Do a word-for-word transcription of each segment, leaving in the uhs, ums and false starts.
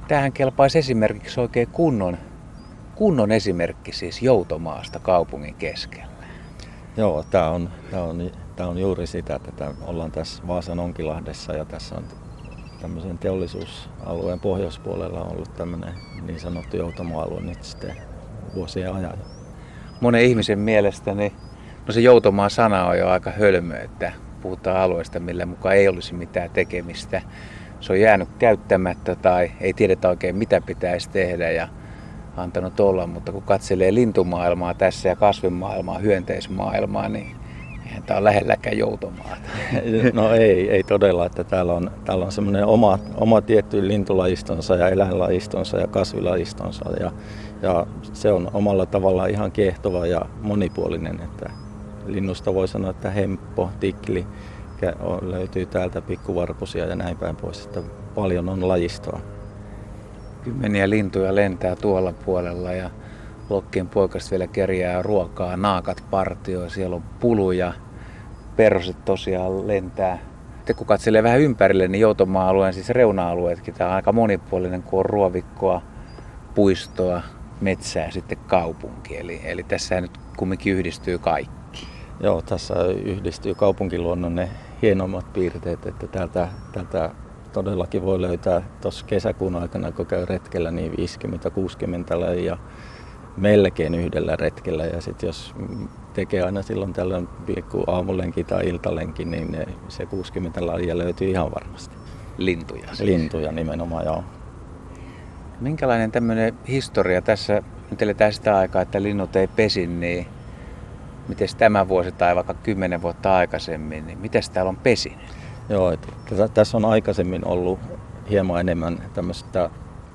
Tämähän kelpaisi esimerkiksi oikein kunnon, kunnon esimerkki siis Joutomaasta kaupungin keskellä. Joo, tämä on, tämä on, tämä on juuri sitä, että tämä, ollaan tässä Vaasan Onkilahdessa ja tässä on tämmöisen teollisuusalueen pohjoispuolella on ollut tämmöinen niin sanottu Joutomaa-alue nyt sitten vuosien ajan. Monen ihmisen mielestä niin, no se Joutomaa-sana on jo aika hölmö, että puhutaan alueesta, millä mukaan ei olisi mitään tekemistä. Se on jäänyt käyttämättä tai ei tiedetä oikein mitä pitäisi tehdä ja antanut olla, mutta kun katselee lintumaailmaa tässä ja kasvimaailmaa, hyönteismaailmaa, niin eihän tämä ole lähelläkään Joutomaata. No ei, ei todella, että täällä on, täällä on semmoinen oma, oma tietty lintulajistonsa ja eläinlajistonsa ja kasvilajistonsa ja, ja se on omalla tavallaan ihan kiehtova ja monipuolinen, että linnusta voi sanoa, että hemppo, tikli löytyy täältä, pikkuvarpusia ja näin päin pois, että paljon on lajistoa. Kymmeniä lintuja lentää tuolla puolella ja Lokkien poikasta vielä kerjää ruokaa, naakat partioi, siellä on puluja, perhoset tosiaan lentää. Sitten kun katselee vähän ympärille, niin Joutomaa-alueen siis reuna-alueetkin, tämä on aika monipuolinen, kun on ruovikkoa, puistoa, metsää ja sitten kaupunki. Eli, eli tässä nyt kumminkin yhdistyy kaikki. Joo, tässä yhdistyy kaupunkiluonnon ne hienommat piirteet, että täältä, täältä todellakin voi löytää tuossa kesäkuun aikana, kun käy retkellä, niin viisikymmentä kuusikymmentä lajia melkein yhdellä retkellä. Ja sitten jos tekee aina silloin tällöin pikku aamulenki tai iltalenki, niin ne, se kuusikymmentä lajia löytyy ihan varmasti. Lintuja siis. Lintuja nimenomaan, joo. Minkälainen tämmöinen historia tässä, nyt eletään sitä aikaa, että linnut ei pesi, niin miten tämä vuosi tai vaikka kymmenen vuotta aikaisemmin, niin miten täällä on pesinyt? Joo, että tässä on aikaisemmin ollut hieman enemmän tämmöistä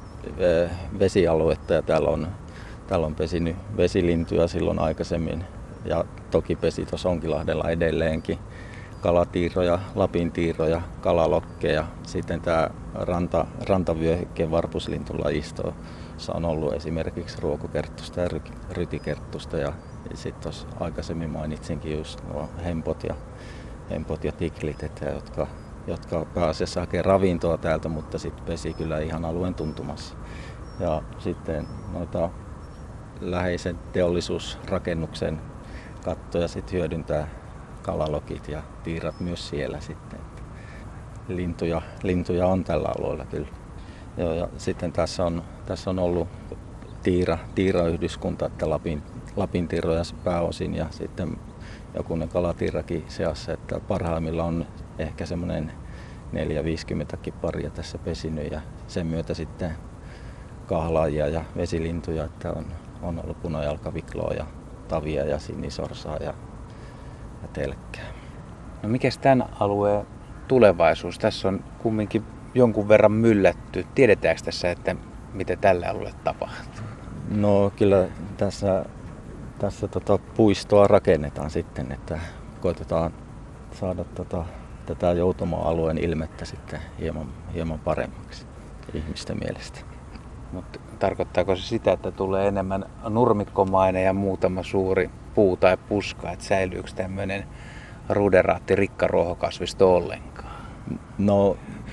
vesialuetta ja täällä on, täällä on pesinyt vesilintuja silloin aikaisemmin ja toki pesi tuossa Onkilahdella edelleenkin kalatiiroja, lapintiiroja, kalalokkeja. Sitten tämä ranta, rantavyöhykkeen varpuslintulajisto on ollut esimerkiksi ruokokerttusta ja rytikerttusta ja sitten tuossa aikaisemmin mainitsinkin just nuo hempot ja hempot ja tiklit, että jotka, jotka pääasiassa hakee ravintoa täältä, mutta sitten pesi kyllä ihan alueen tuntumassa. Ja sitten noita läheisen teollisuusrakennuksen kattoja sitten hyödyntää kalalokit ja tiirat myös siellä sitten. Lintuja, lintuja on tällä alueella kyllä. Joo, ja sitten tässä on, tässä on ollut tiira, tiirayhdyskunta, että Lapin, Lapin tiiroja pääosin ja sitten jokunen kalatiirakin seassa, että parhaimmilla on ehkä semmoinen neljä viisikymmentäkin paria tässä pesinyt ja sen myötä sitten kahlaajia ja vesilintuja, että on, on ollut punajalkavikloa ja tavia ja sinisorsaa ja, ja telkkää. No mikäs tämän alueen tulevaisuus? Tässä on kumminkin jonkun verran myllätty. Tiedetäänkö tässä, että mitä tällä alueella tapahtuu? No kyllä tässä, tässä tota puistoa rakennetaan sitten, että koitetaan saada tota, tätä Joutomaa-alueen ilmettä sitten hieman, hieman paremmaksi ihmisten mielestä. Mutta tarkoittaako se sitä, että tulee enemmän nurmikkomainen ja muutama suuri puu tai puska, että säilyykö tämmöinen ruderaatti rikkaruohokasvisto ollenkaan? No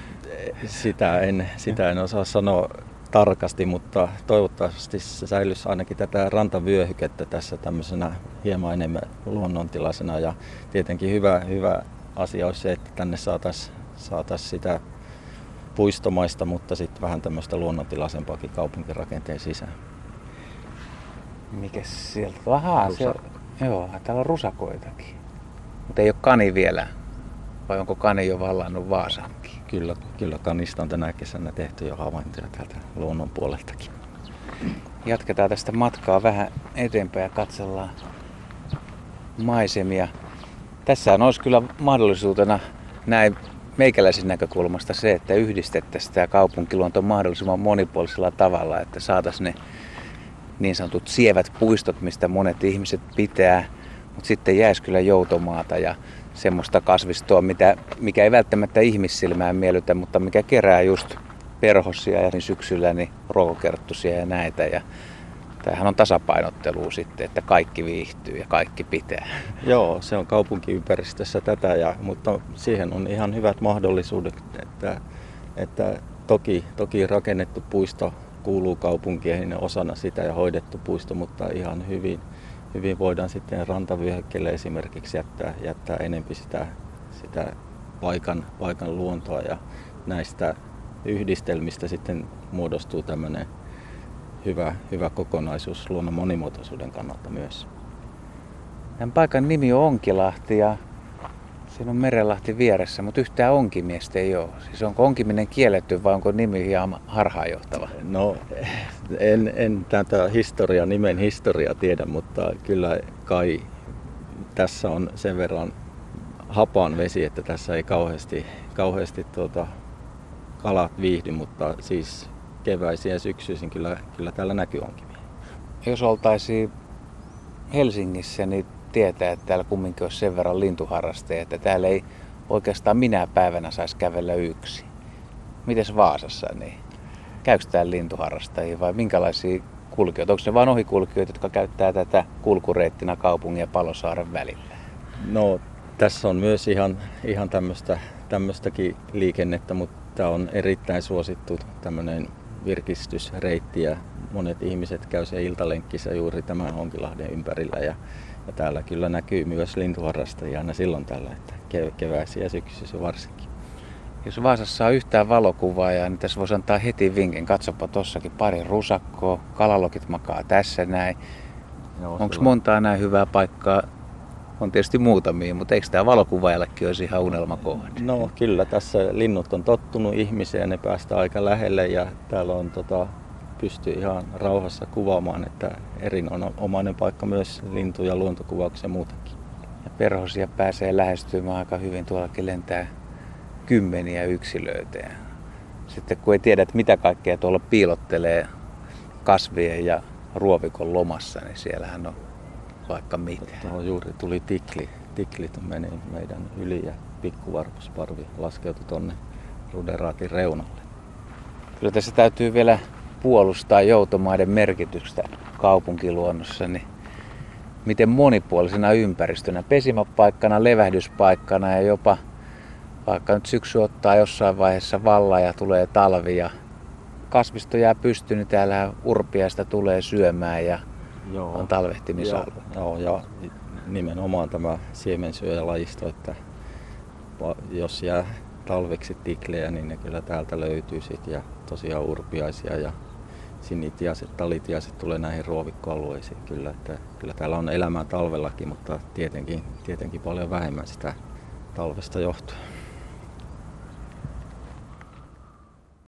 sitä en, sitä en osaa sanoa tarkasti, mutta toivottavasti se säilyisi ainakin tätä rantavyöhykettä tässä tämmöisenä hieman enemmän luonnontilaisena ja tietenkin hyvä, hyvä asia olisi se, että tänne saataisiin saatais sitä puistomaista, mutta sitten vähän tämmöistä luonnontilaisempaakin kaupunkirakenteen sisään. Mikäs sieltä? Ahaa, siellä, joo, täällä on rusakoitakin. Mutta ei ole kani vielä. Vai onko kani jo vallannut Vaasankin? Kyllä, kyllä kanista on tänä kesänä tehty jo havaintoja täältä luonnon puoleltakin. Jatketaan tästä matkaa vähän eteenpäin ja katsellaan maisemia. Tässä olisi kyllä mahdollisuutena näin meikäläisen näkökulmasta se, että yhdistettäisiin tämä kaupunkiluonto mahdollisimman monipuolisella tavalla, että saataisiin ne niin sanotut sievät puistot, mistä monet ihmiset pitää, mutta sitten jäisi kyllä Joutomaata ja semmoista kasvistoa, mitä, mikä ei välttämättä ihmissilmään miellytä, mutta mikä kerää just perhosia ja niin syksyllä niin ruokokerttusia ja näitä. Ja tämähän on tasapainottelua sitten, että kaikki viihtyy ja kaikki pitää. Joo, se on kaupunkiympäristössä tätä, ja, mutta siihen on ihan hyvät mahdollisuudet, että, että toki, toki rakennettu puisto kuuluu kaupunkiin osana sitä ja hoidettu puisto, mutta ihan hyvin, hyvin voidaan sitten rantavyöhykkeelle esimerkiksi jättää, jättää enempi sitä, sitä paikan, paikan luontoa ja näistä yhdistelmistä sitten muodostuu tämmöinen hyvä, hyvä kokonaisuus luonnon monimuotoisuuden kannalta myös. Tämän paikan nimi on Onkilahti ja siinä on Merenlahti vieressä, mutta yhtään onkimiestä ei ole. Siis onko onkiminen kielletty vai onko nimi ihan harhaanjohtava? No en, en tätä historia, nimen historiaa tiedä, mutta kyllä kai tässä on sen verran hapan vesi, että tässä ei kauheasti, kauheasti tuota, kalat viihdy, mutta siis keväisin ja syksyisin kyllä, kyllä täällä näkyy onkimia. Jos oltaisiin Helsingissä, niin tietää, että täällä kumminkin olisi sen verran lintuharrasteja, että täällä ei oikeastaan minä päivänä saisi kävellä yksi. Mites Vaasassa, niin käykö täällä lintuharrastajia vai minkälaisia kulkijoita? Onko ne vain ohikulkijoita, jotka käyttää tätä kulkureittinä kaupungin ja Palosaaren välillä? No tässä on myös ihan, ihan tämmöistä, tämmöistäkin liikennettä, mutta tämä on erittäin suosittu tämmöinen virkistysreitti ja monet ihmiset käy siellä iltalenkkissä juuri tämän Onkilahden ympärillä ja, ja täällä kyllä näkyy myös lintuharrastajia aina silloin tällä, että keväisin ja syksyisin varsinkin. Jos Vaasassa on yhtään valokuvaajaa, niin tässä voisi antaa heti vinkin. Katsopa tossakin pari rusakkoa, kalalokit makaa tässä näin. Onko montaa näin hyvää paikkaa? On tietysti muutamia, mutta eikö tämä valokuvaajallekin olisi ihan unelmakohde? No kyllä, tässä linnut on tottunut ihmiseen ja ne päästään aika lähelle ja täällä on tota, pystyy ihan rauhassa kuvaamaan, että erinomainen paikka myös lintu- ja luontokuvauksia ja muutenkin. Ja perhosia pääsee lähestymään aika hyvin, tuollakin lentää kymmeniä yksilöitä. Sitten kun ei tiedä, että mitä kaikkea tuolla piilottelee kasvien ja ruovikon lomassa, niin siellähän on vaikka mitä. Tuohon juuri tuli tikli. Tiklit meni meidän yli ja pikkuvarpusparvi laskeutui tonne ruderaatin reunalle. Kyllä tässä täytyy vielä puolustaa joutomaiden merkitystä kaupunkiluonnossa, niin miten monipuolisena ympäristönä, pesimäpaikkana, levähdyspaikkana ja jopa vaikka nyt syksy ottaa jossain vaiheessa vallan ja tulee talvi ja kasvisto jää pystyyn, niin täällä urpiaista tulee syömään ja joo, on talvehtimisalue. Joo, ja nimenomaan tämä siemensyöjälajisto, että jos jää talveksi tiklejä, niin ne kyllä täältä löytyy sit ja tosiaan urpiaisia ja sinitiaiset, talitiaiset tulee näihin ruovikkoalueisiin kyllä, että kyllä täällä on elämää talvellakin, mutta tietenkin, tietenkin paljon vähemmän sitä talvesta johtuen.